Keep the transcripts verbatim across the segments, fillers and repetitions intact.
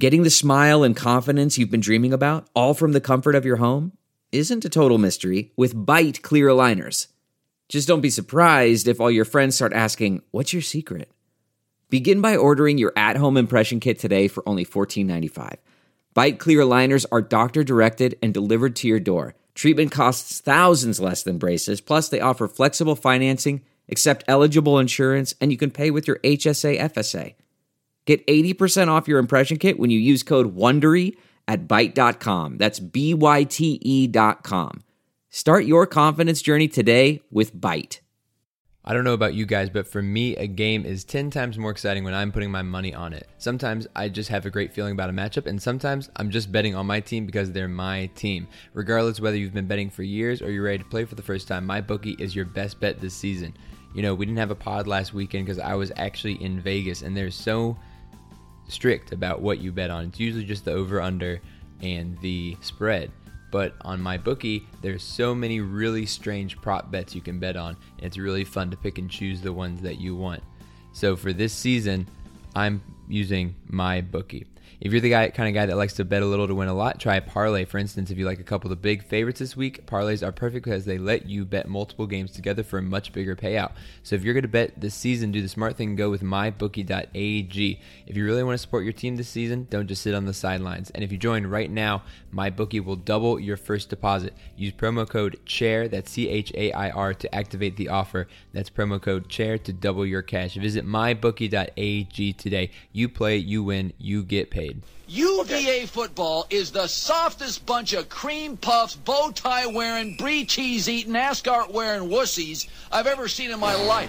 Getting the smile and confidence you've been dreaming about, all from the comfort of your home, isn't a total mystery with Byte clear aligners. Just don't be surprised if all your friends start asking, "What's your secret?" Begin by ordering your at-home impression kit today for only fourteen ninety-five. Byte clear aligners are doctor-directed and delivered to your door. Treatment costs thousands less than braces, plus they offer flexible financing, accept eligible insurance, and you can pay with your H S A F S A. Get eighty percent off your impression kit when you use code WONDERY at byte dot com. That's B Y T E dot com. Start your confidence journey today with Byte. I don't know about you guys, but for me, a game is ten times more exciting when I'm putting my money on it. Sometimes I just have a great feeling about a matchup, and sometimes I'm just betting on my team because they're my team. Regardless whether you've been betting for years or you're ready to play for the first time, MyBookie is your best bet this season. You know, we didn't have a pod last weekend because I was actually in Vegas, and they're so strict about what you bet on. It's usually just the over-under and the spread. But on MyBookie, there's so many really strange prop bets you can bet on, and it's really fun to pick and choose the ones that you want. So for this season, I'm using MyBookie. If you're the guy, kind of guy that likes to bet a little to win a lot, try a parlay. For instance, if you like a couple of the big favorites this week, parlays are perfect because they let you bet multiple games together for a much bigger payout. So if you're going to bet this season, do the smart thing and go with my bookie dot a g. If you really want to support your team this season, don't just sit on the sidelines. And if you join right now, MyBookie will double your first deposit. Use promo code CHAIR, that's C H A I R, to activate the offer. That's promo code CHAIR to double your cash. Visit my bookie dot a g today. You play, you win, you get paid. U V A football is the softest bunch of cream puffs, bow tie wearing, brie cheese eating, ascot wearing wussies I've ever seen in my life.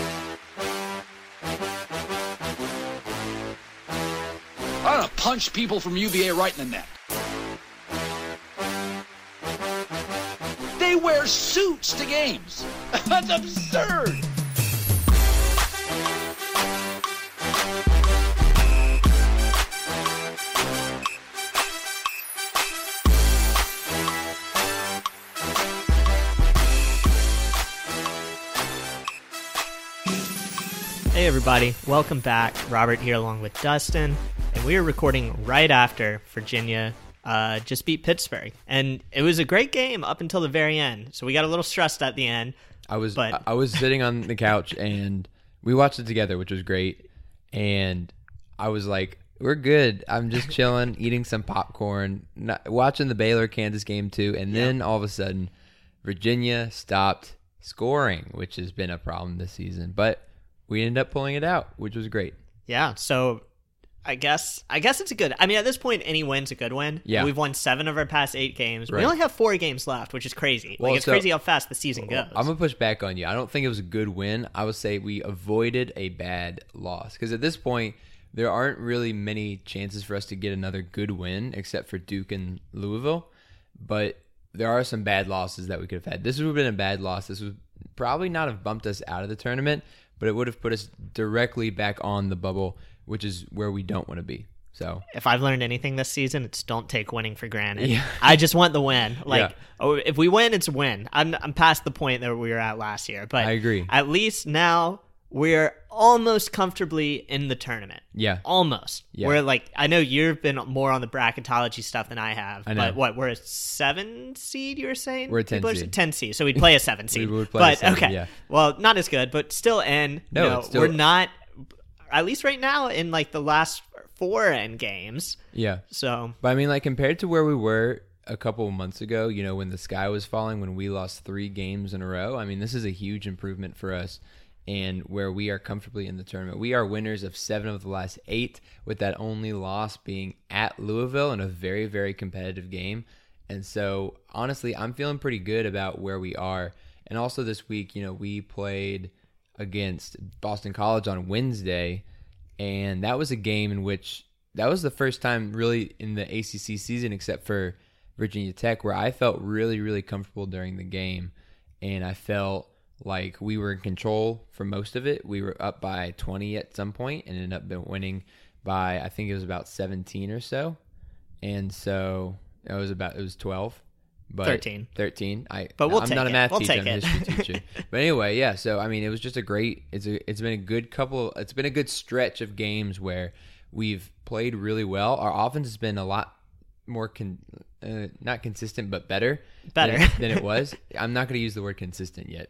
I'm gonna punch people from U V A right in the neck. They wear suits to games. That's absurd. Hey everybody, welcome back. Robert here along with Dustin, and we are recording right after Virginia uh, just beat Pittsburgh. And it was a great game up until the very end, so we got a little stressed at the end. I was but... I was sitting on the couch, and we watched it together, which was great. And I was like, we're good. I'm just chilling, eating some popcorn, not, watching the Baylor-Kansas game too, and then yep. all of a sudden, Virginia stopped scoring, which has been a problem this season. But we ended up pulling it out, which was great. Yeah, so I guess I guess it's a good. I mean, at this point, any win's a good win. Yeah. We've won seven of our past eight games. Right. We only have four games left, which is crazy. Well, like it's so, crazy how fast the season goes. I'm gonna push back on you. I don't think it was a good win. I would say we avoided a bad loss because at this point, there aren't really many chances for us to get another good win except for Duke and Louisville. But there are some bad losses that we could have had. This would have been a bad loss. This would probably not have bumped us out of the tournament, but it would have put us directly back on the bubble, which is where we don't want to be. So, if I've learned anything this season, it's don't take winning for granted. Yeah. I just want the win. Like, yeah. oh, if we win, it's a win. I'm I'm past the point that we were at last year, but I agree. At least now we're almost comfortably in the tournament. Yeah, almost. Yeah. We're like, I know you've been more on the bracketology stuff than I have. I know. But what? We're a seven seed. You were saying we're a ten People seed. Are, ten seed. So we'd play a seven seed. we would play but a seven, okay, yeah. Well, not as good, but still in. No, you know, it's still... we're not. At least right now, in like the last four end games. Yeah. So, but I mean, like compared to where we were a couple of months ago, you know, when the sky was falling, when we lost three games in a row. I mean, this is a huge improvement for us, and where we are comfortably in the tournament. We are winners of seven of the last eight, with that only loss being at Louisville in a very, very competitive game. And so, honestly, I'm feeling pretty good about where we are. And also this week, you know, we played against Boston College on Wednesday, and that was a game in which that was the first time really in the A C C season, except for Virginia Tech, where I felt really, really comfortable during the game, and I felt like we were in control for most of it. We were up by twenty at some point and ended up winning by, I think it was about seventeen or so, and so it was about it was twelve. But thirteen. thirteen. I, but we'll I'm take not a it. math We'll teacher. take I'm a it. history teacher. But anyway, yeah. So I mean, it was just a great. It's a. It's been a good couple. It's been a good stretch of games where we've played really well. Our offense has been a lot more, con- uh, not consistent, but better. Better. Than, than it was. I'm not going to use the word consistent yet.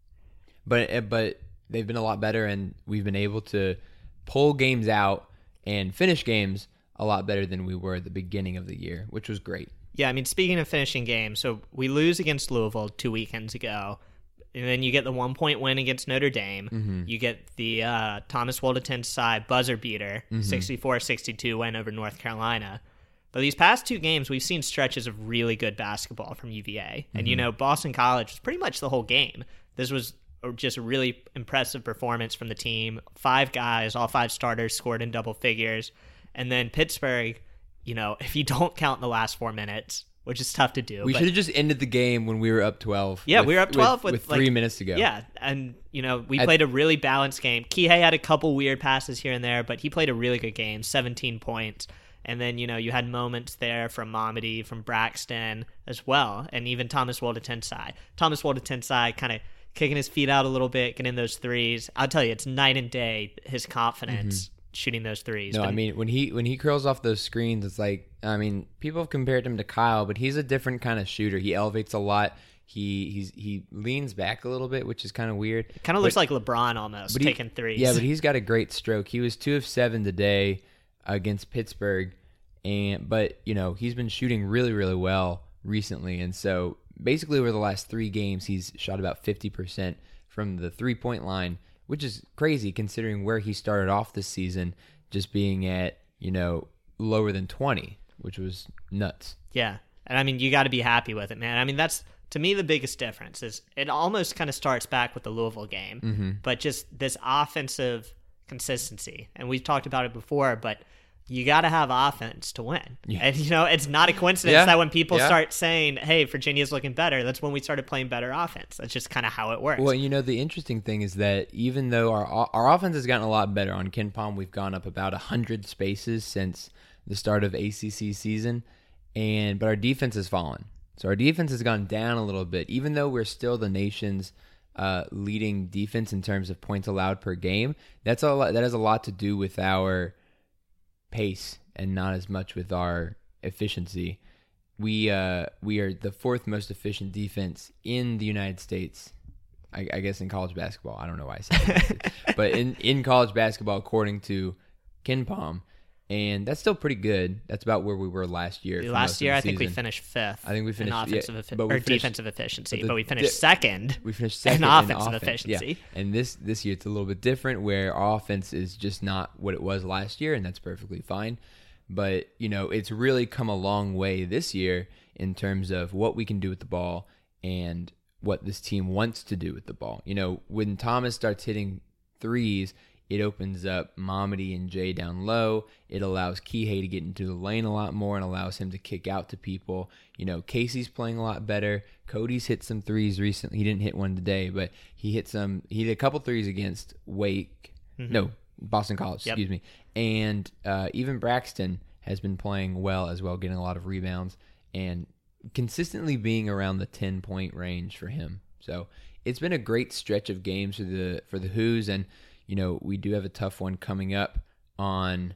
But but they've been a lot better, and we've been able to pull games out and finish games a lot better than we were at the beginning of the year, which was great. Yeah, I mean, speaking of finishing games, so we lose against Louisville two weekends ago, and then you get the one-point win against Notre Dame. Mm-hmm. You get the uh, Thomas Woldetensae buzzer beater, Mm-hmm. sixty-four sixty-two win over North Carolina. But these past two games, we've seen stretches of really good basketball from U V A. And, Mm-hmm. you know, Boston College was pretty much the whole game. This was just a really impressive performance from the team. Five guys, all five starters scored in double figures. And then Pittsburgh, you know, if you don't count the last four minutes, which is tough to do. We but, should have just ended the game when we were up twelve. Yeah, with, we were up twelve with, with, with like, three minutes to go. Yeah, and, you know, we At- played a really balanced game. Kihei had a couple weird passes here and there, but he played a really good game, seventeen points. And then, you know, you had moments there from Mamadi, from Braxton as well, and even Thomas Woldetensae. Thomas Woldetensae kind of kicking his feet out a little bit, getting those threes. I'll tell you, it's night and day, his confidence shooting those threes. No, But I mean, when he when he curls off those screens, it's like, I mean, people have compared him to Kyle, but he's a different kind of shooter. He elevates a lot. He he's he leans back a little bit, which is kind of weird. kind of looks like LeBron almost, But he- taking threes. Yeah, but he's got a great stroke. He was two of seven today against Pittsburgh, and but you know he's been shooting really really well recently, and so basically over the last three games he's shot about fifty percent from the three point line, which is crazy considering where he started off this season, just being at you know lower than twenty, which was nuts. Yeah. And I mean, you got to be happy with it, man. I mean, that's, to me, the biggest difference is it almost kind of starts back with the Louisville game, Mm-hmm. but just this offensive consistency. And we've talked about it before, but you got to have offense to win. Yeah. And, you know, it's not a coincidence Yeah. that when people Yeah. start saying, hey, Virginia's looking better, that's when we started playing better offense. That's just kind of how it works. Well, you know, the interesting thing is that even though our our offense has gotten a lot better on KenPom, we've gone up about one hundred spaces since the start of A C C season, and but our defense has fallen. So our defense has gone down a little bit, even though we're still the nation's uh, leading defense in terms of points allowed per game. That's a lot, that has a lot to do with our pace and not as much with our efficiency. We uh, we are the fourth most efficient defense in the United States. I, I guess in college basketball. I don't know why I said that. But in, in college basketball, according to KenPom, and that's still pretty good. That's about where we were last year. for most Last of year, the I think we season. finished fifth. I think we finished- in offensive yeah, effi- but we or finished- defensive efficiency, but the- but we finished the- second. We finished second in in offensive offense. efficiency. Yeah. And this this year it's a little bit different, where our offense is just not what it was last year, and that's perfectly fine. But you know, it's really come a long way this year in terms of what we can do with the ball and what this team wants to do with the ball. You know, when Thomas starts hitting threes, it opens up Mamadi and Jay down low. It allows Kihei to get into the lane a lot more and allows him to kick out to people. You know, Casey's playing a lot better. Cody's hit some threes recently. He didn't hit one today, but he hit some. He hit a couple threes against Wake. Mm-hmm. No, Boston College, Yep. excuse me. And uh, even Braxton has been playing well as well, getting a lot of rebounds and consistently being around the ten-point range for him. So it's been a great stretch of games for the for the Hoos, and you know, we do have a tough one coming up on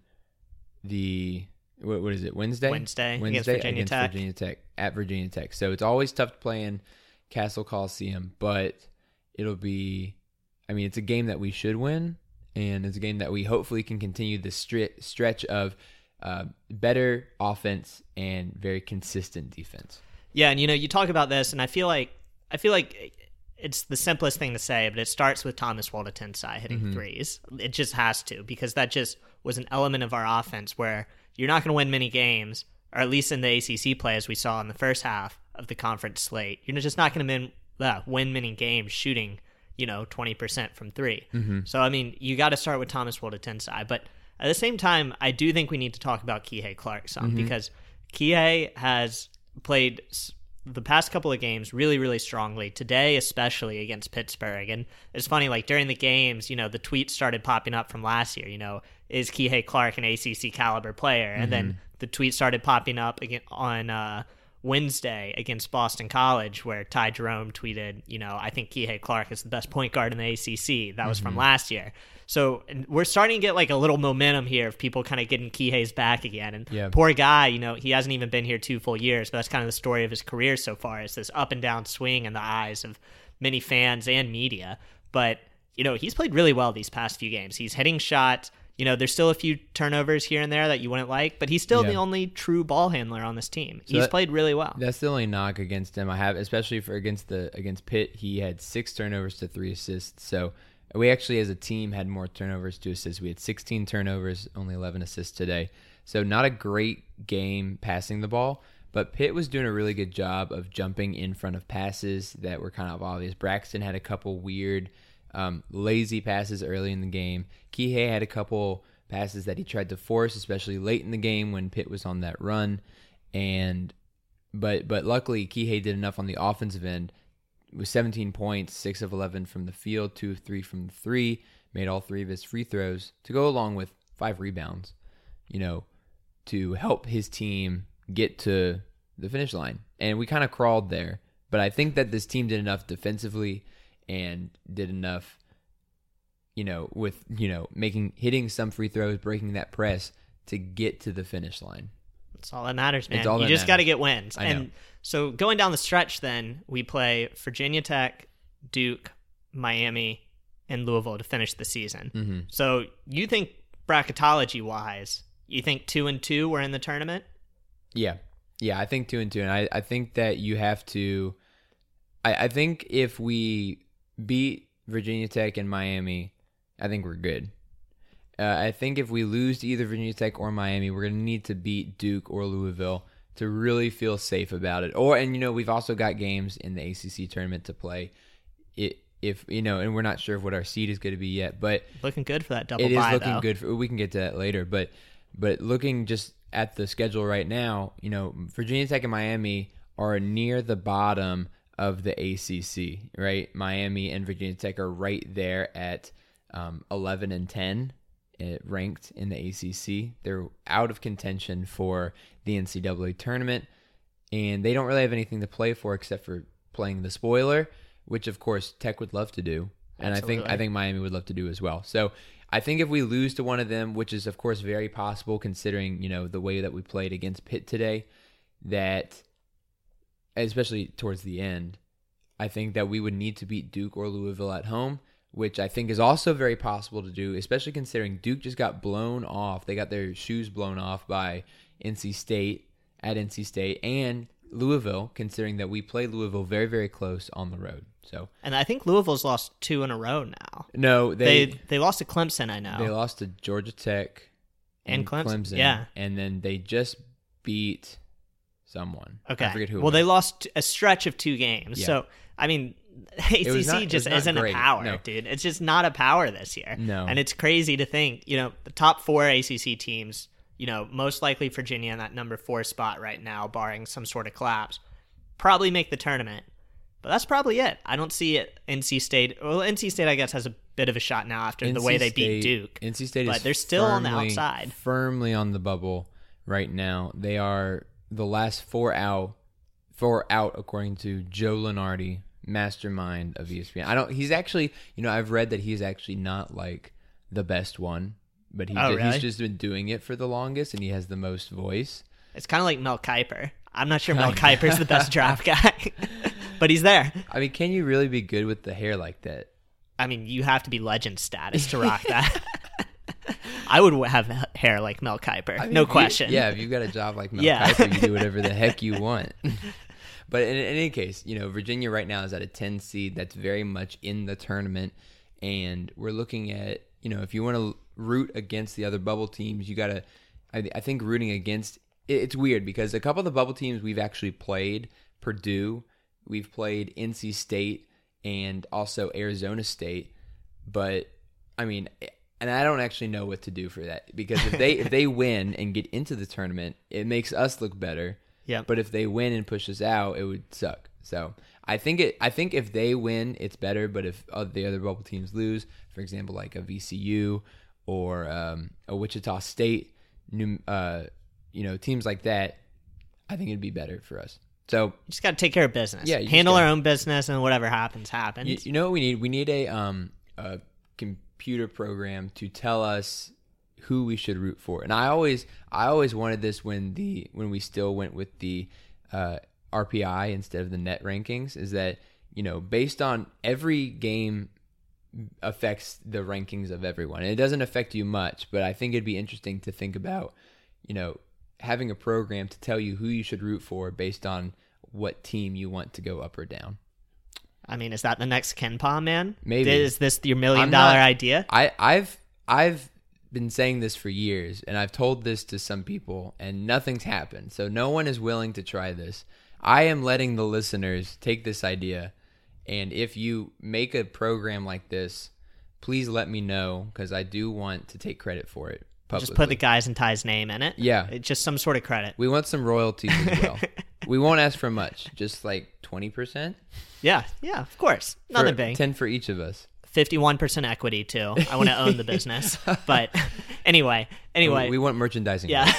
the what, what is it? Wednesday. Wednesday, against Wednesday Virginia Tech. Virginia Tech at Virginia Tech. So it's always tough to play in Castle Coliseum, but it'll be. I mean, it's a game that we should win, and it's a game that we hopefully can continue the stri- stretch of uh, better offense and very consistent defense. Yeah, and you know, you talk about this, and I feel like I feel like it's the simplest thing to say, but it starts with Thomas Woldetensae hitting Mm-hmm. threes. It just has to, because that just was an element of our offense where you're not going to win many games, or at least in the A C C play as we saw in the first half of the conference slate. You're just not going to win, uh, win many games shooting, you know, twenty percent from three. Mm-hmm. So, I mean, you got to start with Thomas Woldetensae. But at the same time, I do think we need to talk about Kihei Clark some, Mm-hmm. because Kihei has played the past couple of games really, really strongly. Today, especially against Pittsburgh. And it's funny, like during the games, you know, the tweets started popping up from last year, you know, is Kihei Clark an A C C caliber player? And Mm-hmm. then the tweets started popping up again on uh, Wednesday against Boston College, where Ty Jerome tweeted, you know, I think Kihei Clark is the best point guard in the A C C. That was mm-hmm. from last year. So we're starting to get like a little momentum here of people kind of getting Kihei's back again. And yeah. poor guy, you know, he hasn't even been here two full years, but that's kind of the story of his career so far. It's this up and down swing in the eyes of many fans and media. But, you know, he's played really well these past few games. He's hitting shots. You know, there's still a few turnovers here and there that you wouldn't like, but he's still yeah. the only true ball handler on this team. So he's that, played really well. That's the only knock against him I have, especially for against the against Pitt. He had six turnovers to three assists. So we actually, as a team, had more turnovers to assists. We had sixteen turnovers, only eleven assists today. So not a great game passing the ball, but Pitt was doing a really good job of jumping in front of passes that were kind of obvious. Braxton had a couple weird Um, lazy passes early in the game. Kihei had a couple passes that he tried to force, especially late in the game when Pitt was on that run. And but but luckily Kihei did enough on the offensive end with seventeen points, six of eleven from the field, two of three from the three, made all three of his free throws to go along with five rebounds, you know, to help his team get to the finish line. And we kind of crawled there. But I think that this team did enough defensively and did enough, you know, with, you know, making, hitting some free throws, breaking that press to get to the finish line. That's all that matters, man. You just got to get wins. I and know. So going down the stretch then, we play Virginia Tech, Duke, Miami, and Louisville to finish the season. Mm-hmm. So you think bracketology-wise, you think two and two were in the tournament? Yeah. Yeah, I think two and two. And I, I think that you have to, I, I think if we beat Virginia Tech and Miami, I think we're good. Uh, I think if we lose to either Virginia Tech or Miami, we're going to need to beat Duke or Louisville to really feel safe about it. Or, and you know, we've also got games in the A C C tournament to play. It, if you know, and we're not sure of what our seed is going to be yet, but looking good for that double it bye. It is looking though. good. For, we can get to that later, but but looking just at the schedule right now, you know, Virginia Tech and Miami are near the bottom of the A C C, right? Miami and Virginia Tech are right there at um, eleven and ten, uh, ranked in the A C C. They're out of contention for the N C double A tournament, and they don't really have anything to play for except for playing the spoiler, which of course Tech would love to do, and Absolutely. I think I think Miami would love to do as well. So I think if we lose to one of them, which is of course very possible considering, you know, the way that we played against Pitt today, that especially towards the end, I think that we would need to beat Duke or Louisville at home, which I think is also very possible to do, especially considering Duke just got blown off. They got their shoes blown off by N C State at N C State, and Louisville, considering that we play Louisville very, very close on the road. So, and I think Louisville's lost two in a row now. No, they they, they lost to Clemson, I know. They lost to Georgia Tech and, and Clemson. Clemson. Yeah. And then they just beat someone. Okay. I forget who. Well, they lost a stretch of two games. Yeah. So, I mean, A C C not, just isn't great. a power, no. dude. It's just not a power this year. No. And it's crazy to think, you know, the top four A C C teams, you know, most likely Virginia in that number four spot right now, barring some sort of collapse, probably make the tournament. But that's probably it. I don't see it. N C State, well, N C State, I guess, has a bit of a shot now after N C the way they State, beat Duke. N C State but is they're still firmly, on the outside. Firmly on the bubble right now. They are the last four out, four out according to Joe Lunardi, mastermind of E S P N. I don't. He's actually, you know, I've read that he's actually not like the best one, but he oh, did, really? he's just been doing it for the longest, and he has the most voice. It's kind of like Mel Kiper. I'm not sure Mel Kiper's the best draft guy, but he's there. I mean, can you really be good with the hair like that? I mean, you have to be legend status to rock that. I would have hair like Mel Kiper, I mean, no question. You, yeah, if you've got a job like Mel yeah. Kiper, you do whatever the heck you want. But in, in any case, you know, Virginia right now is at a ten seed. That's very much in the tournament, and we're looking at, you know, if you want to root against the other bubble teams, you got to. I, I think rooting against it, it's weird because a couple of the bubble teams we've actually played, Purdue, we've played N C State, and also Arizona State. But I mean, and I don't actually know what to do for that because if they if they win and get into the tournament, it makes us look better. Yeah. But if they win and push us out, it would suck. So I think it. I think if they win, it's better. But if uh, the other bubble teams lose, for example, like a V C U or um, a Wichita State, new, uh, you know, teams like that, I think it'd be better for us. So You just got to take care of business. Yeah, you just handle gotta- our own business, and whatever happens, happens. you, you know what we need? We need a um a computer program to tell us who we should root for. And I always I always wanted this when the when we still went with the uh, R P I instead of the net rankings, is that, you know, based on every game affects the rankings of everyone. And it doesn't affect you much, but I think it'd be interesting to think about, you know, having a program to tell you who you should root for based on what team you want to go up or down. I mean, is that the next KenPom, man? Maybe. Is this your million I'm dollar not- idea? I, I've I've been saying this for years, and I've told this to some people, and nothing's happened. So no one is willing to try this. I am letting the listeners take this idea, and if you make a program like this, please let me know, because I do want to take credit for it publicly. Just put the Guys and Ties name in it. Yeah. It's just some sort of credit. We want some royalties as well. We won't ask for much, just like twenty percent. Yeah, yeah, of course. Nothing for, big. ten for each of us. fifty-one percent equity, too. I want to own the business. But anyway, anyway. We want merchandising. Yeah.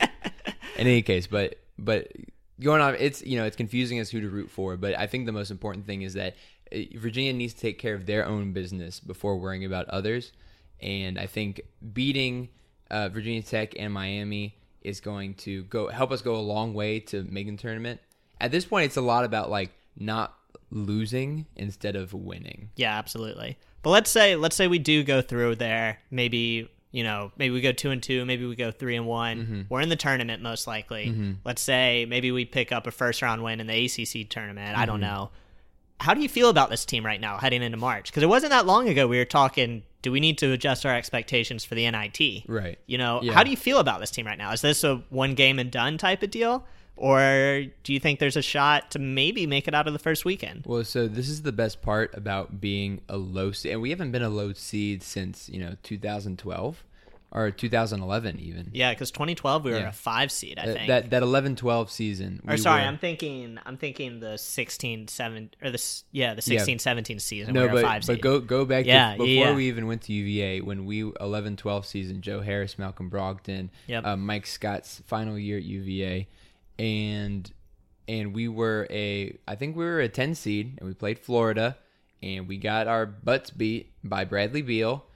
In any case, but but going on, it's, you know, it's confusing as who to root for, but I think the most important thing is that uh, Virginia needs to take care of their own business before worrying about others. And I think beating uh, Virginia Tech and Miami is going to go help us go a long way to making the tournament. At this point, it's a lot about like not losing instead of winning. Yeah, absolutely. But let's say let's say we do go through there. Maybe, you know, maybe we go two and two. Maybe we go three and one. Mm-hmm. We're in the tournament most likely. Mm-hmm. Let's say maybe we pick up a first round win in the A C C tournament. Mm-hmm. I don't know. How do you feel about this team right now heading into March? Because it wasn't that long ago we were talking, do we need to adjust our expectations for the N I T? Right. You know, Yeah. how do you feel about this team right now? Is this a one game and done type of deal? Or do you think there's a shot to maybe make it out of the first weekend? Well, so this is the best part about being a low seed. And we haven't been a low seed since, you know, two thousand twelve or two thousand eleven even. Yeah, because twenty twelve we were Yeah. a five seed, I Uh, think. That that eleven twelve season. Or we sorry, were- I'm thinking I'm thinking the sixteen seven or the s- yeah, the Yeah. sixteen seventeen season No, we were but, a five but seed. go go back Yeah, to before yeah, yeah. we even went to U V A, when we eleven twelve season, Joe Harris, Malcolm Brogdon, Yep. uh, Mike Scott's final year at U V A, and and we were a I think we were a ten seed, and we played Florida, and we got our butts beat by Bradley Beal,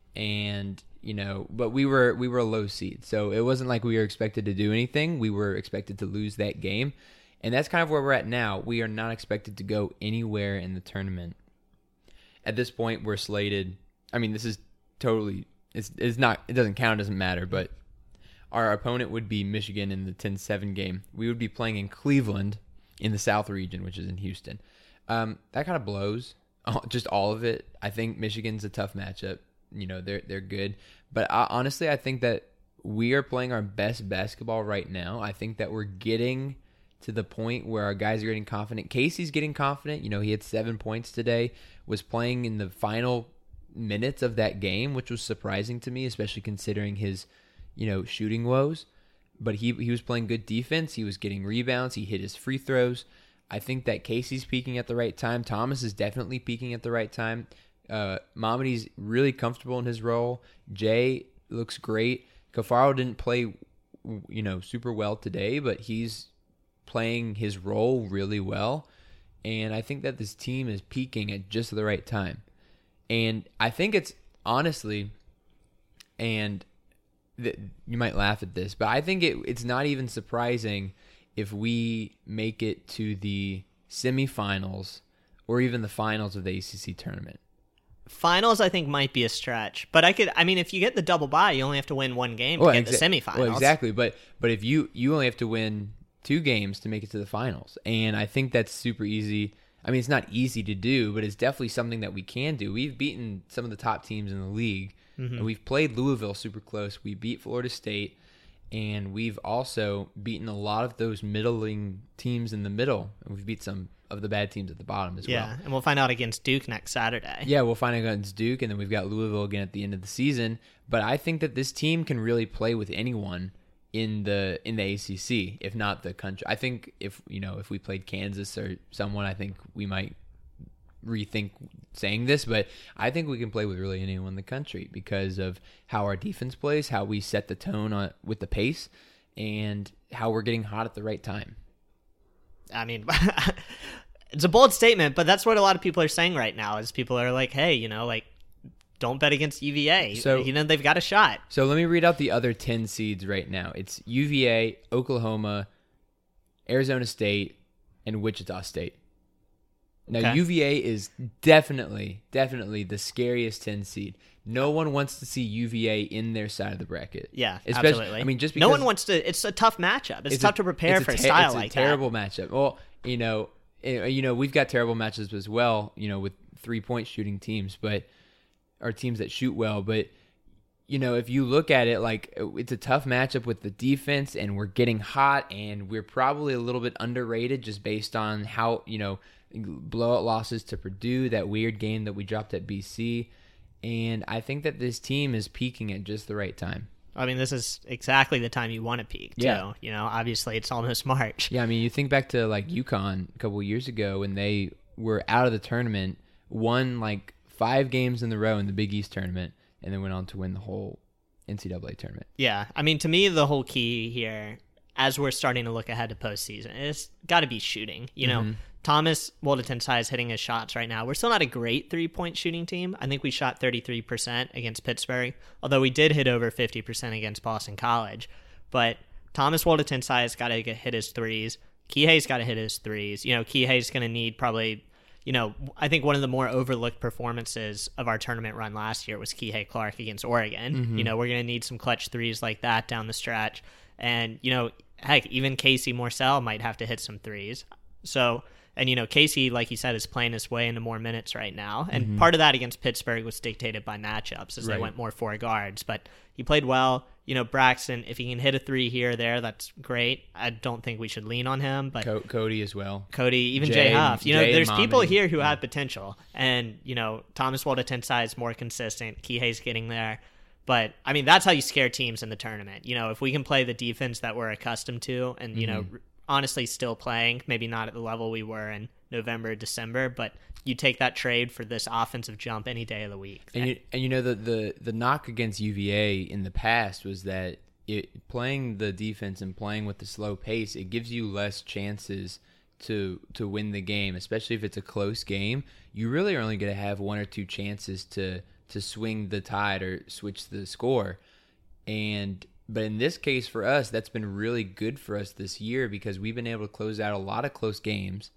and you know, but we were we were a low seed, so it wasn't like we were expected to do anything. We were expected to lose that game, and that's kind of where we're at now. We are not expected to go anywhere in the tournament. At this point, we're slated. I mean, this is totally. It's it's not. It doesn't count. It doesn't matter. But our opponent would be Michigan in the ten seven game. We would be playing in Cleveland in the South region, which is in Houston. Um, that kind of blows. Just all of it. I think Michigan's a tough matchup. You know, they're they're good. But I, honestly, I think that we are playing our best basketball right now. I think that we're getting to the point where our guys are getting confident. Casey's getting confident. You know, he had seven points today, was playing in the final minutes of that game, which was surprising to me, especially considering his, you know, shooting woes. But he he was playing good defense. He was getting rebounds. He hit his free throws. I think that Casey's peaking at the right time. Thomas is definitely peaking at the right time. Uh, Mamadi's really comfortable in his role. Jay looks great. Kafaro didn't play, you know, super well today, but he's playing his role really well. And I think that this team is peaking at just the right time. And I think it's honestly, and th- you might laugh at this, but I think it, it's not even surprising if we make it to the semifinals or even the finals of the A C C tournament. Finals, I think, might be a stretch, but I could. I mean, if you get the double bye, you only have to win one game to Well, get exa- the semifinals. Well, exactly, but but if you you only have to win two games to make it to the finals, and I think that's super easy. I mean, it's not easy to do, but it's definitely something that we can do. We've beaten some of the top teams in the league, Mm-hmm. and we've played Louisville super close. We beat Florida State, and we've also beaten a lot of those middling teams in the middle. And we've beat some of the bad teams at the bottom as Yeah, well. and we'll find out against Duke next Saturday. Yeah, we'll find out against Duke, and then we've got Louisville again at the end of the season. But I think that this team can really play with anyone in the in the A C C, if not the country. I think if you know if we played Kansas or someone, I think we might rethink saying this. But I think we can play with really anyone in the country because of how our defense plays, how we set the tone on, with the pace, and how we're getting hot at the right time. I mean, it's a bold statement, but that's what a lot of people are saying right now is people are like, hey, you know, like, don't bet against U V A. So, you know, they've got a shot. So let me read out the other ten seeds right now. It's U V A, Oklahoma, Arizona State, and Wichita State. Now, Okay. U V A is definitely, definitely the scariest ten seed. No one wants to see U V A in their side of the bracket. Yeah, Especially, absolutely. I mean, just because no one wants to. It's a tough matchup. It's, it's tough a- to prepare it's for a te- style it's like a terrible matchup. Well, you know, eh, you know, we've got terrible matchups as well. You know, with three point shooting teams, but or teams that shoot well. But you know, if you look at it, like it's a tough matchup with the defense, and we're getting hot, and we're probably a little bit underrated just based on how you know blowout losses to Purdue, that weird game that we dropped at B C. And I think that this team is peaking at just the right time. that. I mean, this is exactly the time you want to peak, too. Yeah. You know, obviously it's almost March. Yeah, I mean, you think back to like UConn a couple of years ago when they were out of the tournament, won like five games in a row in the Big East tournament, and then went on to win the whole N C double A tournament. Yeah. I mean, to me, the whole key here, as we're starting to look ahead to postseason, it's got to be shooting. You know, Thomas Woldetensae is hitting his shots right now. We're still not a great three-point shooting team. I think we shot thirty-three percent against Pittsburgh, although we did hit over fifty percent against Boston College. But Thomas Woldetensae has got to hit his threes. Kihei's got to hit his threes. You know, Kihei's going to need probably, you know, I think one of the more overlooked performances of our tournament run last year was Kihei Clark against Oregon. Mm-hmm. You know, we're going to need some clutch threes like that down the stretch. And, you know, heck, even Casey Morsell might have to hit some threes. So, and, you know, Casey, like you said, is playing his way into more minutes right now. And Mm-hmm. part of that against Pittsburgh was dictated by matchups as Right. they went more four guards. But he played well. You know, Braxton, if he can hit a three here or there, that's great. I don't think we should lean on him. But Co- Cody as well. Cody, even Jay- Jay, Huff. You know, Jay there's Mommy. people here who have potential. And, you know, Thomas Woldetensae is more consistent. Kihei's getting there. But, I mean, that's how you scare teams in the tournament. You know, if we can play the defense that we're accustomed to and, you know, honestly still playing, maybe not at the level we were in November, December, but you take that trade for this offensive jump any day of the week. And you, and you know the, the the knock against U V A in the past was that it, playing the defense and playing with the slow pace, it gives you less chances to to win the game, especially if it's a close game. You really are only going to have one or two chances to to swing the tide or switch the score. And but in this case for us, that's been really good for us this year because we've been able to close out a lot of close games.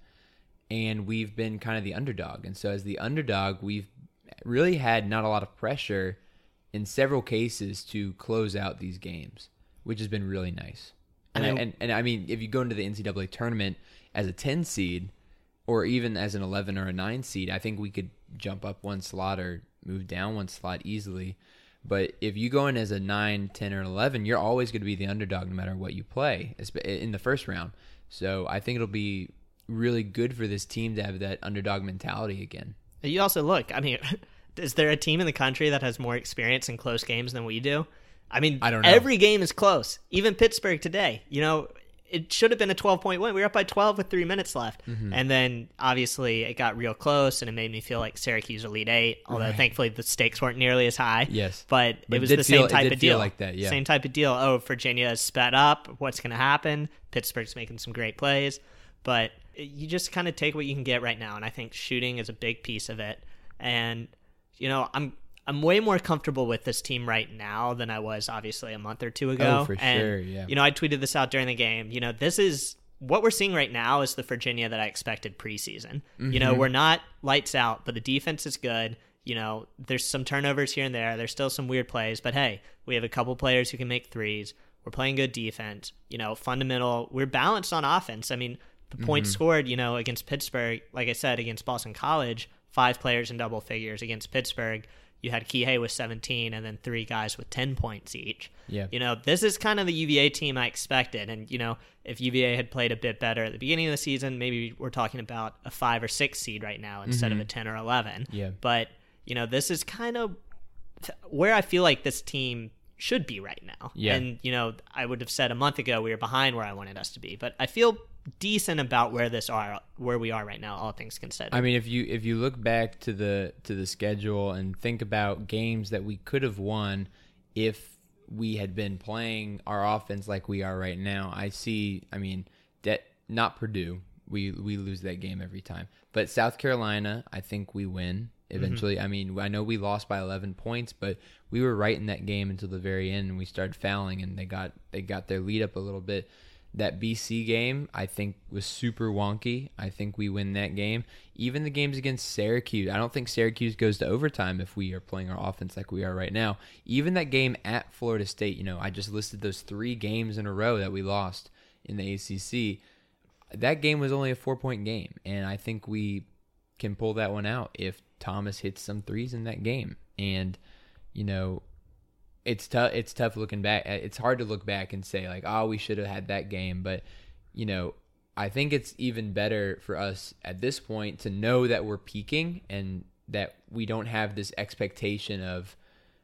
And we've been kind of the underdog. And so as the underdog, we've really had not a lot of pressure in several cases to close out these games, which has been really nice. And, And I, I- and, and I mean, if you go into the N C double A tournament as a ten seed or even as an eleven or a nine seed, I think we could jump up one slot or move down one slot easily. But if you go in as a nine, ten, or eleven, you're always going to be the underdog no matter what you play in the first round. So I think it'll be really good for this team to have that underdog mentality again. You also look, I mean, is there a team in the country that has more experience in close games than we do? I mean, I don't know. Every game is close. Even Pittsburgh today, you know, it should have been a twelve-point win. We were up by twelve with three minutes left. Mm-hmm. And then, obviously, it got real close, and it made me feel like Syracuse Elite Eight, although Right. thankfully the stakes weren't nearly as high. Yes. But, But it it was did the feel- same it type did of feel deal. like that, yeah. Same type of deal. Oh, Virginia is sped up. What's going to happen? Pittsburgh's making some great plays. But you just kind of take what you can get right now, and I think shooting is a big piece of it. And, you know, I'm I'm way more comfortable with this team right now than I was obviously a month or two ago. Oh, for and, sure, yeah. You know, I tweeted this out during the game. You know, this is what we're seeing right now is the Virginia that I expected preseason. Mm-hmm. You know, we're not lights out, but the defense is good. You know, there's some turnovers here and there. There's still some weird plays, but hey, we have a couple players who can make threes. We're playing good defense. You know, fundamental. We're balanced on offense. I mean, the points Mm-hmm. scored, you know, against Pittsburgh, like I said, against Boston College, five players in double figures. Against Pittsburgh, you had Kihei with seventeen and then three guys with ten points each. Yeah. You know, this is kind of the U V A team I expected. And, you know, if U V A had played a bit better at the beginning of the season, maybe we're talking about a five or six seed right now instead of a ten or eleven. Yeah. But, you know, this is kind of where I feel like this team should be right now. Yeah. And, you know, I would have said a month ago we were behind where I wanted us to be. But I feel decent about where this are where we are right now, all things considered. I mean, if you if you look back to the to the schedule and think about games that we could have won if we had been playing our offense like we are right now, I see. I mean, that not Purdue. we we lose that game every time. But South Carolina, I think we win eventually. Mm-hmm. I mean, I know we lost by eleven points, but we were right in that game until the very end, and we started fouling, and they got they got their lead up a little bit. That B C game, I think, was super wonky. I think we win that game. Even the games against Syracuse, I don't think Syracuse goes to overtime if we are playing our offense like we are right now. Even that game at Florida State, you know, I just listed those three games in a row that we lost in the A C C. That game was only a four-point game, and I think we can pull that one out if Thomas hits some threes in that game. And, you know, It's tough. It's tough looking back. It's hard to look back and say like, "Oh, we should have had that game." But you know, I think it's even better for us at this point to know that we're peaking and that we don't have this expectation of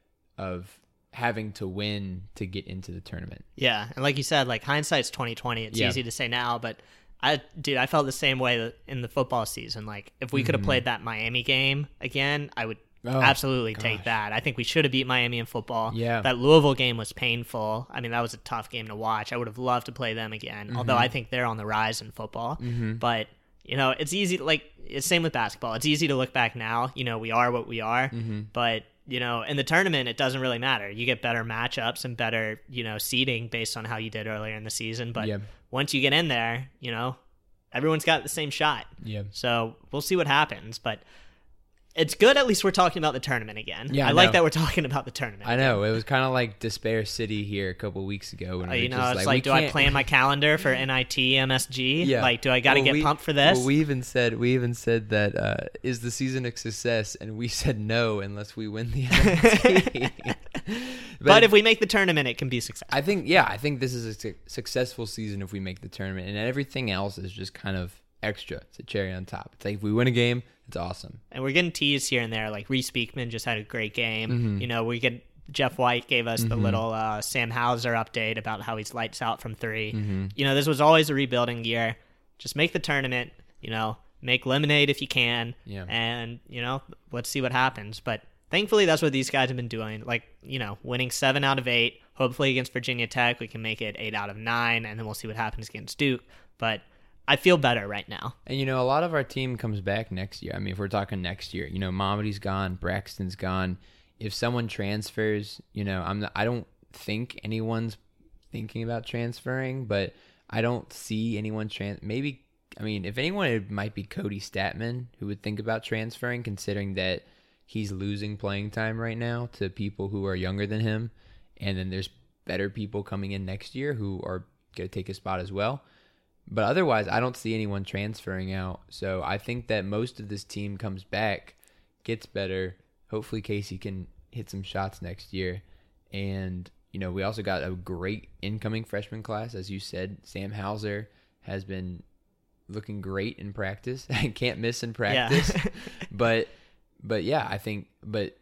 of having to win to get into the tournament. Yeah, and like you said, like hindsight's twenty twenty. It's yeah. easy to say now, but I, dude, I felt the same way in the football season. Like if we mm-hmm. could have played that Miami game again, I would. Oh, absolutely gosh. Take that. I think we should have beat Miami in football. Yeah. That Louisville game was painful. I mean, that was a tough game to watch. I would have loved to play them again, mm-hmm. although I think they're on the rise in football. Mm-hmm. But, you know, it's easy, like, it's same with basketball. It's easy to look back now. You know, we are what we are. Mm-hmm. But, you know, in the tournament, it doesn't really matter. You get better matchups and better, you know, seeding based on how you did earlier in the season. But yeah. once you get in there, you know, everyone's got the same shot. Yeah. So we'll see what happens. But it's good at least we're talking about the tournament again. Yeah, I, I like that we're talking about the tournament. I know. It was kind of like Despair City here a couple weeks ago. When uh, we you know, just it's like, like do can't... I plan my calendar for N I T, M S G? Yeah. Like, do I got to well, get we, pumped for this? Well, we even said we even said that uh, is the season a success, and we said no unless we win the N I T. but, but if we make the tournament, it can be successful. I think, yeah, I think this is a su- successful season if we make the tournament, and everything else is just kind of extra. It's a cherry on top. It's like if we win a game, it's awesome. And we're getting teased here and there. Like Reese Beekman just had a great game. Mm-hmm. You know, we get Jeff White gave us mm-hmm. the little uh, Sam Hauser update about how he's lights out from three. Mm-hmm. You know, this was always a rebuilding year. Just make the tournament. You know, make lemonade if you can. Yeah. And you know, let's see what happens. But thankfully, that's what these guys have been doing. Like, you know, winning seven out of eight. Hopefully against Virginia Tech, we can make it eight out of nine, and then we'll see what happens against Duke. But I feel better right now. And, you know, a lot of our team comes back next year. I mean, if we're talking next year, you know, Momedy's gone, Braxton's gone. If someone transfers, you know, I'm not, I don't think anyone's thinking about transferring, but I don't see anyone trans. Maybe, I mean, if anyone, it might be Cody Statman who would think about transferring, considering that he's losing playing time right now to people who are younger than him. And then there's better people coming in next year who are going to take his spot as well. But otherwise, I don't see anyone transferring out. So I think that most of this team comes back, gets better. Hopefully Casey can hit some shots next year. And, you know, we also got a great incoming freshman class. As you said, Sam Hauser has been looking great in practice. I can't miss in practice. Yeah. but, but yeah, I think, but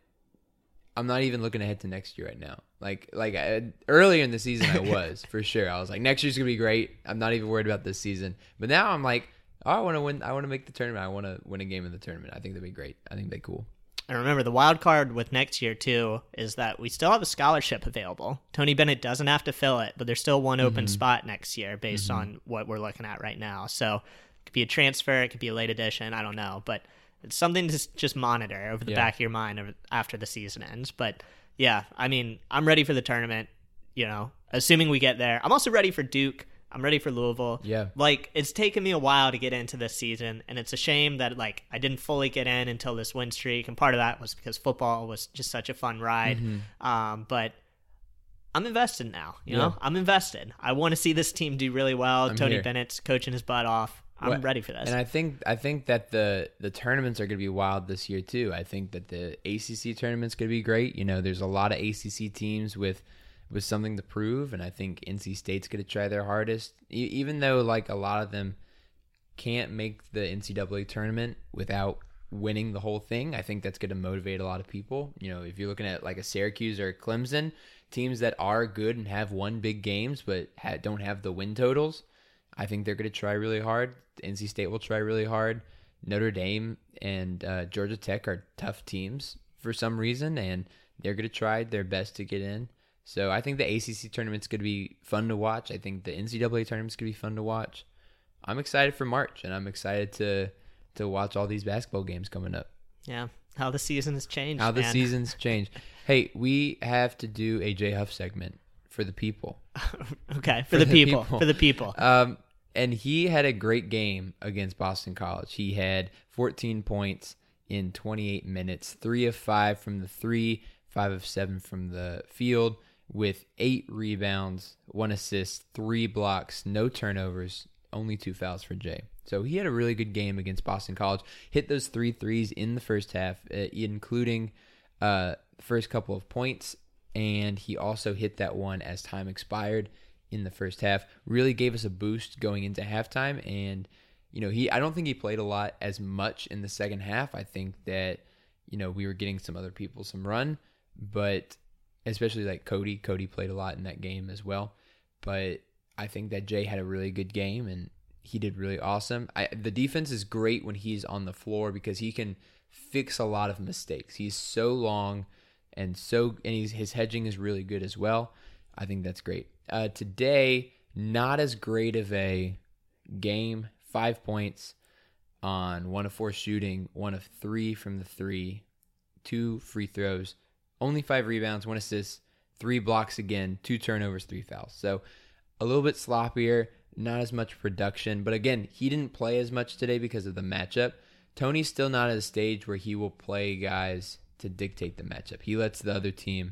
I'm not even looking ahead to next year right now. Like, like I, earlier in the season, I was for sure. I was like, next year's gonna be great. I'm not even worried about this season. But now I'm like, oh, I want to win. I want to make the tournament. I want to win a game in the tournament. I think that'd be great. I think that'd be cool. And remember, the wild card with next year too is that we still have a scholarship available. Tony Bennett doesn't have to fill it, but there's still one open mm-hmm. spot next year based mm-hmm. on what we're looking at right now. So it could be a transfer, it could be a late addition. I don't know, but it's something to just monitor over the yeah. back of your mind after the season ends. But yeah, I mean, I'm ready for the tournament, you know, assuming we get there. I'm also ready for Duke. I'm ready for Louisville. Yeah. Like, it's taken me a while to get into this season, and it's a shame that, like, I didn't fully get in until this win streak, and part of that was because football was just such a fun ride. Mm-hmm. Um, but I'm invested now, you yeah. know? I'm invested. I want to see this team do really well. I'm Tony here. Bennett's coaching his butt off. I'm well, ready for this. And I think I think that the, the tournaments are going to be wild this year, too. I think that the A C C tournament's going to be great. You know, there's a lot of A C C teams with with something to prove, and I think N C State's going to try their hardest. E- even though, like, a lot of them can't make the N C double A tournament without winning the whole thing, I think that's going to motivate a lot of people. You know, if you're looking at, like, a Syracuse or a Clemson, teams that are good and have won big games but ha- don't have the win totals, I think they're going to try really hard. N C State will try really hard. Notre Dame and uh, Georgia Tech are tough teams for some reason, and they're going to try their best to get in. So I think the A C C tournament's going to be fun to watch. I think the N C double A tournament's going to be fun to watch. I'm excited for March, and I'm excited to to watch all these basketball games coming up. Yeah, how the season has changed. How the man. season's changed. Hey, we have to do a J Huff segment for the people. Okay, for, for the, the people, people, for the people. Um, and he had a great game against Boston College. He had fourteen points in twenty-eight minutes, three of five from the three, five of seven from the field, with eight rebounds, one assist, three blocks, no turnovers, only two fouls for Jay. So he had a really good game against Boston College. Hit those three threes in the first half, uh, including uh, the first couple of points, and he also hit that one as time expired in the first half. Really gave us a boost going into halftime, and you know, he I don't think he played a lot as much in the second half. I think that, you know, we were getting some other people some run, but especially like Cody. Cody played a lot in that game as well. But I think that Jay had a really good game, and he did really awesome. I, the defense is great when he's on the floor because he can fix a lot of mistakes. He's so long and so, and he's, his hedging is really good as well. I think that's great. Uh, today, not as great of a game. Five points on one of four shooting, one of three from the three, two free throws, only five rebounds, one assist, three blocks again, two turnovers, three fouls. So a little bit sloppier, not as much production. But again, he didn't play as much today because of the matchup. Tony's still not at a stage where he will play guys to dictate the matchup. He lets the other team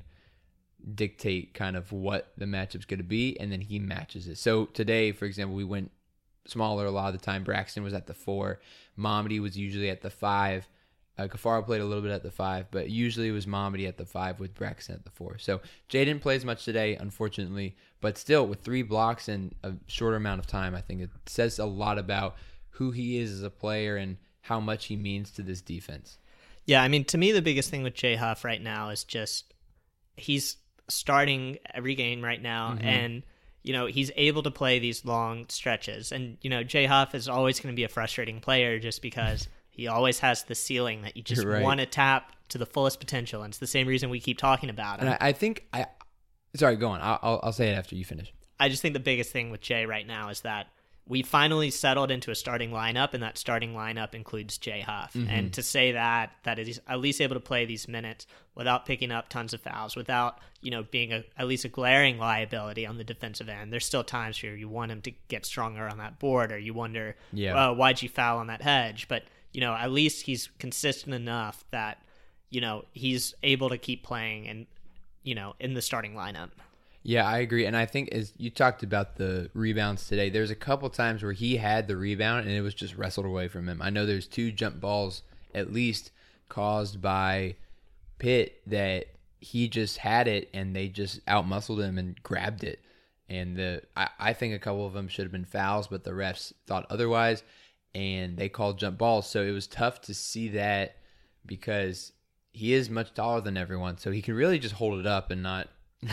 dictate kind of what the matchup's going to be, and then he matches it. So today, for example, we went smaller a lot of the time. Braxton was at the four. Mamadi was usually at the five. Uh, Kafaro played a little bit at the five, but usually it was Mamadi at the five with Braxton at the four. So Jay didn't play as much today, unfortunately, but still with three blocks in a shorter amount of time, I think it says a lot about who he is as a player and how much he means to this defense. Yeah, I mean, to me, the biggest thing with Jay Huff right now is just he's starting every game right now, mm-hmm. and you know, he's able to play these long stretches. And, you know, Jay Huff is always going to be a frustrating player just because he always has the ceiling that you just right. want to tap to the fullest potential. And it's the same reason we keep talking about him. And I, I think, I sorry, go on. I'll, I'll say it after you finish. I just think the biggest thing with Jay right now is that we finally settled into a starting lineup, and that starting lineup includes Jay Huff. Mm-hmm. And to say that, that he's at least able to play these minutes without picking up tons of fouls, without, you know, being a, at least a glaring liability on the defensive end. There's still times where you want him to get stronger on that board, or you wonder, yeah. uh, why'd you foul on that hedge? But, you know, at least he's consistent enough that, you know, he's able to keep playing and, you know, in the starting lineup. Yeah, I agree. And I think as you talked about the rebounds today, there's a couple times where he had the rebound and it was just wrestled away from him. I know there's two jump balls at least caused by Pitt that he just had it and they just outmuscled him and grabbed it. And the I, I think a couple of them should have been fouls, but the refs thought otherwise and they called jump balls. So it was tough to see that because he is much taller than everyone. So he can really just hold it up and not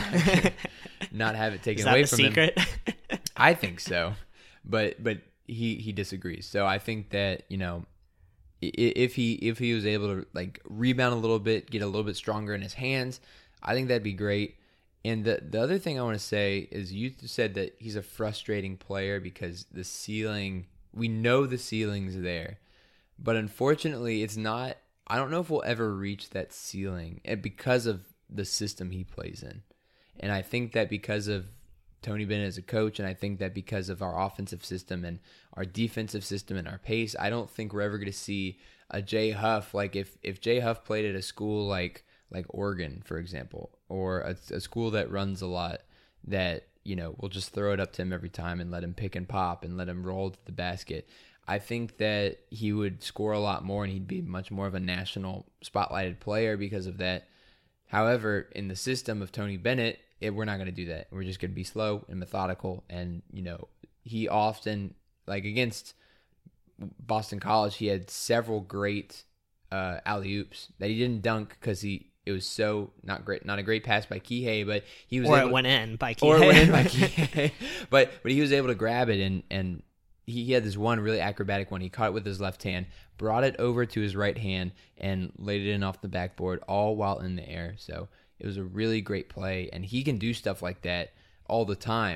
not have it taken away from secret? him. I think so, but but he he disagrees. So I think that, you know, if he if he was able to like rebound a little bit, get a little bit stronger in his hands, I think that'd be great. And the the other thing I want to say is you said that he's a frustrating player because the ceiling, we know the ceiling's there, but unfortunately it's not. I don't know if we'll ever reach that ceiling because of the system he plays in. And I think that because of Tony Bennett as a coach, and I think that because of our offensive system and our defensive system and our pace, I don't think we're ever going to see a Jay Huff. Like if, if Jay Huff played at a school like like Oregon, for example, or a, a school that runs a lot, that, you know, we'll just throw it up to him every time and let him pick and pop and let him roll to the basket. I think that he would score a lot more and he'd be much more of a national spotlighted player because of that. However, in the system of Tony Bennett, it, we're not going to do that. We're just going to be slow and methodical. And, you know, he often, like against Boston College, he had several great uh, alley-oops that he didn't dunk because he it was so not great, not a great pass by Kihei, but he was or able it went in by Kihei. Or it went in by Kihei. but but he was able to grab it and and. He had this one really acrobatic one. He caught it with his left hand, brought it over to his right hand, and laid it in off the backboard, all while in the air. So it was a really great play, and he can do stuff like that all the time.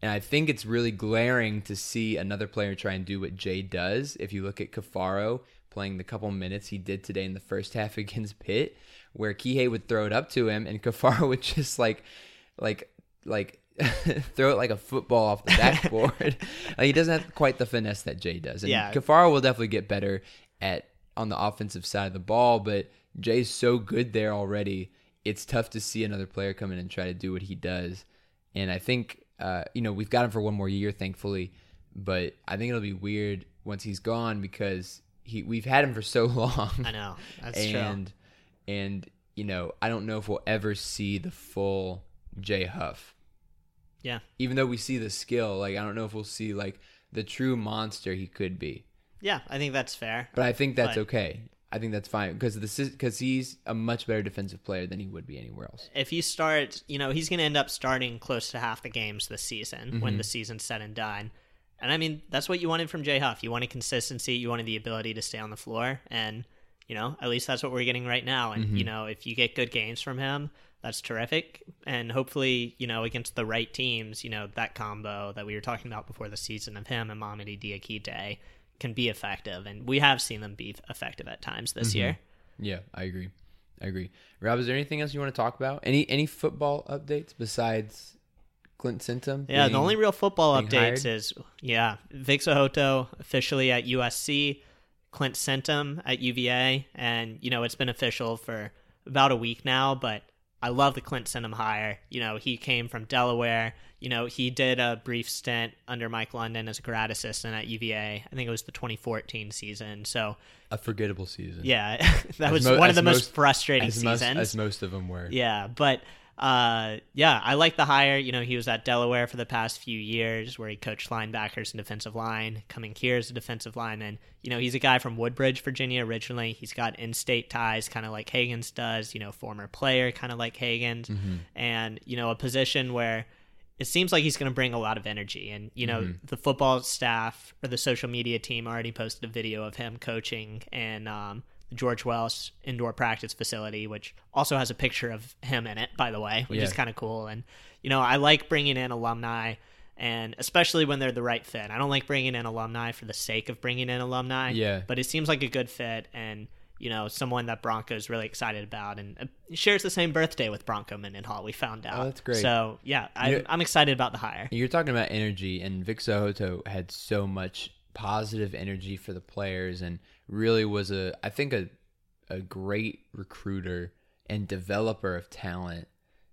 And I think it's really glaring to see another player try and do what Jay does. If you look at Cafaro playing the couple minutes he did today in the first half against Pitt, where Kihei would throw it up to him and Cafaro would just like, like, like throw it like a football off the backboard. Like, he doesn't have quite the finesse that Jay does. And yeah. Cafaro will definitely get better at on the offensive side of the ball, but Jay's so good there already. It's tough to see another player come in and try to do what he does. And I think, uh, you know, we've got him for one more year, thankfully. But I think it'll be weird once he's gone because he we've had him for so long. I know. That's and, true. And, you know, I don't know if we'll ever see the full Jay Huff. Yeah. Even though we see the skill, like, I don't know if we'll see, like, the true monster he could be. Yeah, I think that's fair. But I think that's but, okay. I think that's fine because the because he's a much better defensive player than he would be anywhere else. If he starts, you know, he's going to end up starting close to half the games this season Mm-hmm. when the season's said and done. And I mean, that's what you wanted from Jay Huff. You wanted consistency. You wanted the ability to stay on the floor. And, you know, at least that's what we're getting right now. And, Mm-hmm. you know, if you get good games from him, that's terrific. And hopefully, you know, against the right teams, you know, that combo that we were talking about before the season of him and Mamadi Diakite can be effective. And we have seen them be effective at times this Mm-hmm. year. Yeah, I agree. I agree. Rob, is there anything else you want to talk about? Any any football updates besides Clint Centum? Yeah, being, the only real football being updates hired? is, yeah, Vic Sohoto officially at U S C, Clint Centum at U V A, and, you know, it's been official for about a week now, but I love the Clint Centum hire. You know, he came from Delaware. You know, he did a brief stint under Mike London as a grad assistant at U V A. I think it was the twenty fourteen season. So A forgettable season. yeah, that As was mo- one of as the most, most- frustrating as seasons. most, as most of them were. Yeah, but uh, yeah, I like the hire. You know, he was at Delaware for the past few years where he coached linebackers and defensive line, coming here as a defensive lineman. You know, he's a guy from Woodbridge, Virginia originally. He's got in-state ties, kind of like Hagens does, you know, former player, kind of like Hagens. Mm-hmm. And, you know, a position where it seems like he's going to bring a lot of energy. And, you know, mm-hmm. the football staff or the social media team already posted a video of him coaching and, um, George Wells indoor practice facility, which also has a picture of him in it, by the way, which yeah. is kind of cool. And, you know, I like bringing in alumni, and especially when they're the right fit. I don't like bringing in alumni for the sake of bringing in alumni, yeah. but it seems like a good fit and, you know, someone that Bronco's really excited about and shares the same birthday with Bronco Mendenhall, we found out. Oh, that's great. So, yeah, I, I'm excited about the hire. You're talking about energy, and Vic Sohoto had so much positive energy for the players and really was a I think a a great recruiter and developer of talent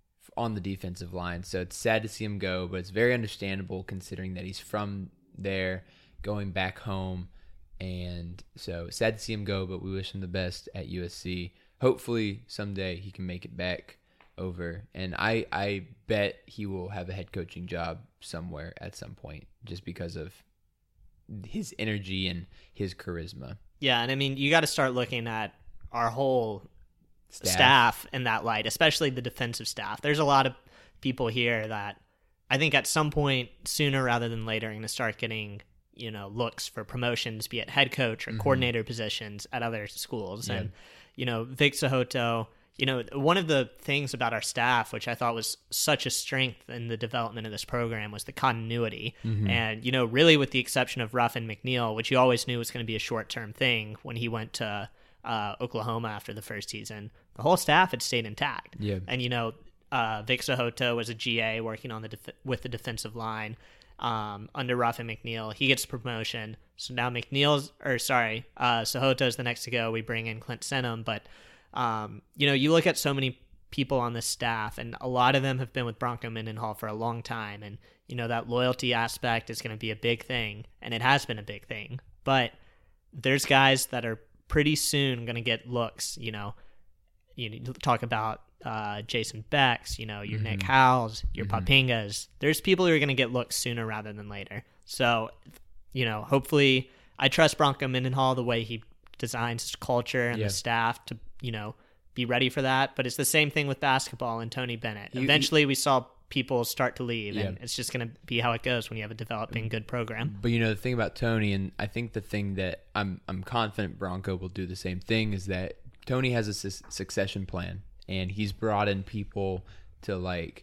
on the defensive line. So it's sad to see him go, but it's very understandable considering that he's from there, going back home. And so sad to see him go, but we wish him the best at U S C. Hopefully someday he can make it back over. And I, I bet he will have a head coaching job somewhere at some point just because of his energy and his charisma. Yeah, and I mean, you got to start looking at our whole staff. staff in that light, especially the defensive staff. There's a lot of people here that I think at some point sooner rather than later are going to start getting, you know, looks for promotions, be it head coach or mm-hmm. coordinator positions at other schools. Yeah. And, you know, Vic Sohoto, you know, one of the things about our staff, which I thought was such a strength in the development of this program, was the continuity. Mm-hmm. And, you know, really with the exception of Ruffin McNeil, which you always knew was going to be a short-term thing when he went to uh, Oklahoma after the first season, the whole staff had stayed intact. Yeah. And, you know, uh, Vic Sohoto was a G A working on the def- with the defensive line um, under Ruffin McNeil. He gets promotion. So now McNeil's, or sorry, uh, Sohoto's the next to go. We bring in Clint Centum, but Um, you know, you look at so many people on the staff, and a lot of them have been with Bronco Mendenhall for a long time, and, you know, that loyalty aspect is going to be a big thing, and it has been a big thing. But there's guys that are pretty soon going to get looks, you know. You talk about uh, Jason Becks, you know, your mm-hmm. Nick Howells, your mm-hmm. Papingas. There's people who are going to get looks sooner rather than later. So, you know, hopefully I trust Bronco Mendenhall the way he designs his culture and yeah. the staff to, you know, be ready for that. But it's the same thing with basketball and Tony Bennett. You, Eventually we saw people start to leave, yeah. and it's just going to be how it goes when you have a developing good program. But, you know, the thing about Tony, and I think the thing that I'm I'm confident Bronco will do the same thing, is that Tony has a su- succession plan, and he's brought in people to, like,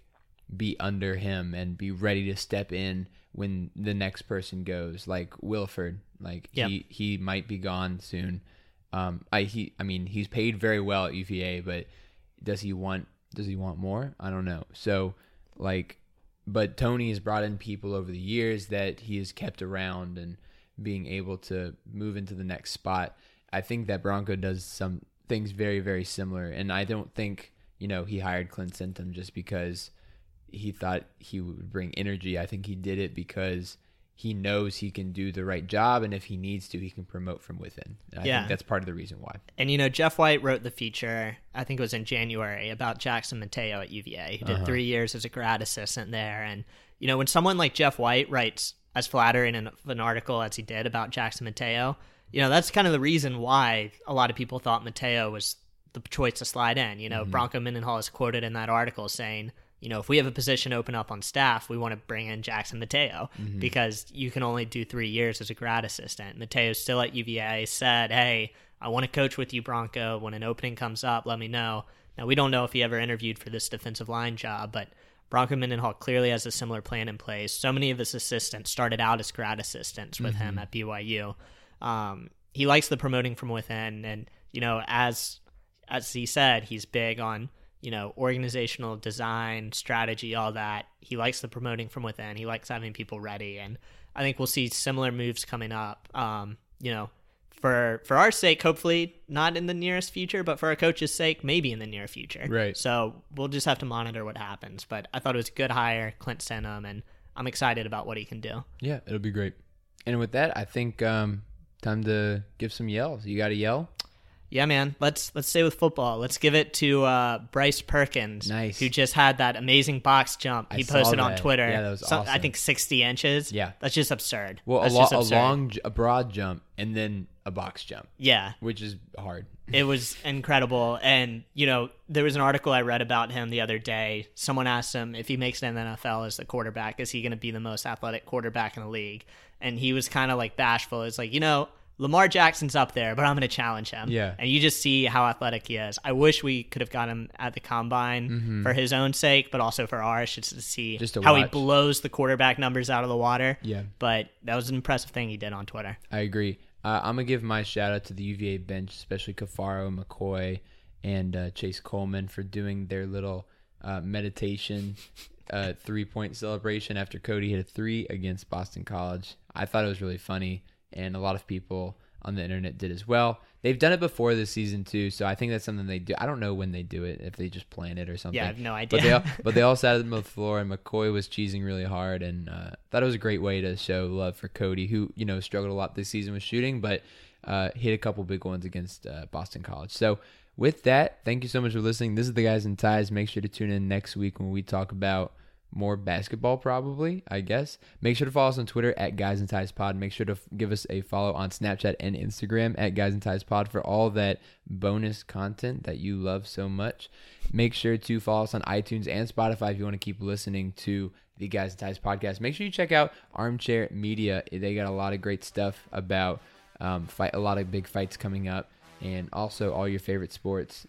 be under him and be ready to step in when the next person goes, like Wilford. Like yep. he he might be gone soon. Um, I he I mean he's paid very well at U V A, but does he want does he want more? I don't know. So like, but Tony has brought in people over the years that he has kept around and being able to move into the next spot. I think that Bronco does some things very very similar, and I don't think you know he hired Clint Centum just because he thought he would bring energy. I think he did it because he knows he can do the right job, and if he needs to, he can promote from within. And I yeah. think that's part of the reason why. And, you know, Jeff White wrote the feature, I think it was in January, about Jackson Mateo at U V A, who did uh-huh. three years as a grad assistant there. And, you know, when someone like Jeff White writes as flattering an, an article as he did about Jackson Mateo, you know, that's kind of the reason why a lot of people thought Mateo was the choice to slide in. You know, mm-hmm. Bronco Mendenhall is quoted in that article saying, you know, if we have a position open up on staff, we want to bring in Jackson Mateo mm-hmm. because you can only do three years as a grad assistant. Mateo's still at U V A, said, hey, I want to coach with you, Bronco. When an opening comes up, let me know. Now, we don't know if he ever interviewed for this defensive line job, but Bronco Mendenhall clearly has a similar plan in place. So many of his assistants started out as grad assistants with mm-hmm. him at B Y U. Um, he likes the promoting from within, and, you know, as as he said, he's big on, you know, organizational design, strategy, all that. He likes the promoting from within. He likes having people ready. And I think we'll see similar moves coming up, um, you know, for for our sake, hopefully not in the nearest future, but for our coach's sake, maybe in the near future. Right. So we'll just have to monitor what happens. But I thought it was a good hire, Clint Centum, and I'm excited about what he can do. Yeah, it'll be great. And with that, I think um, time to give some yells. You got a yell? Yeah, man. Let's let's stay with football. Let's give it to uh, Bryce Perkins, nice. who just had that amazing box jump he I posted on that. Twitter. Yeah, that was Some, awesome. I think sixty inches. Yeah, that's just absurd. Well, that's a, lo- just absurd. a long, a broad jump, and then a box jump. Yeah, which is hard. It was incredible. And you know, there was an article I read about him the other day. Someone asked him if he makes it in the N F L as the quarterback, is he going to be the most athletic quarterback in the league? And he was kind of like bashful. It's like, you know, Lamar Jackson's up there, but I'm going to challenge him. Yeah. And you just see how athletic he is. I wish we could have got him at the combine mm-hmm. for his own sake, but also for ours, just to see just to how watch. he blows the quarterback numbers out of the water. Yeah. But that was an impressive thing he did on Twitter. I agree. Uh, I'm going to give my shout out to the U V A bench, especially Cafaro, McCoy, and uh, Chase Coleman for doing their little uh, meditation uh, three-point celebration after Cody hit a three against Boston College. I thought it was really funny, and a lot of people on the internet did as well. They've done it before this season too, so I think that's something they do. I don't know when they do it, if they just plan it or something. Yeah, I have no idea. But they all, but they all sat on the floor, and McCoy was cheesing really hard, and uh, thought it was a great way to show love for Cody, who you know struggled a lot this season with shooting, but uh, hit a couple big ones against uh, Boston College. So with that, thank you so much for listening. This is the Guys in Ties. Make sure to tune in next week when we talk about more basketball, probably, I guess. Make sure to follow us on Twitter at Guys and Ties Pod. Make sure to f- give us a follow on Snapchat and Instagram at Guys and Ties Pod for all that bonus content that you love so much. Make sure to follow us on iTunes and Spotify if you want to keep listening to the Guys and Ties podcast. Make sure you check out Armchair Media. They got a lot of great stuff about um, fight, a lot of big fights coming up, and also all your favorite sports.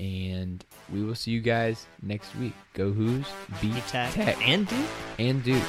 And we will see you guys next week. Go Who's, beat Tech, Tech, and Duke. And Duke.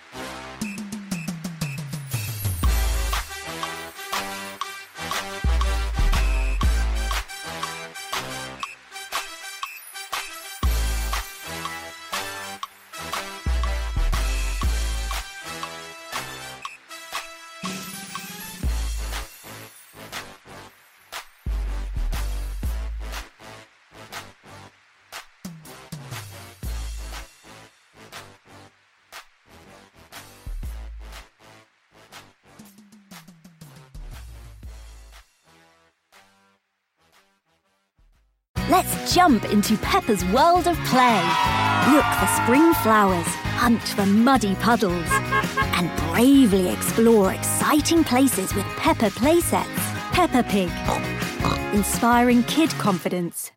Let's jump into Peppa's world of play. Look for spring flowers, hunt for muddy puddles, and bravely explore exciting places with Peppa playsets. Peppa Pig, inspiring kid confidence.